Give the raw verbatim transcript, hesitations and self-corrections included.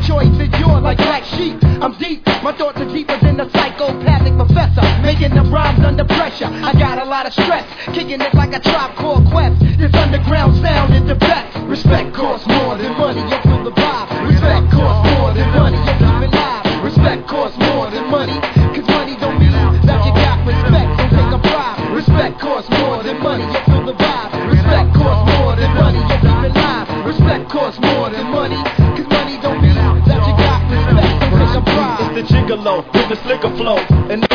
choice is yours like black sheep. I'm deep, my thoughts are deeper than the psychopathic professor, making the rhymes under pressure. I got a lot of stress, kicking it like a Tribe Called Quest. This underground sound is the best. Respect costs more than money, you feel the vibe. Respect costs more than money, you keep it live. Respect costs more than money, cause money don't mean that you got respect, don't take a bribe. Respect costs more than money, you feel the vibe. Respect costs more than money, you keep it live. Respect costs more than money, cause money don't mean that you got respect, don't take a bribe. It's the gigolo with the slicker flow. And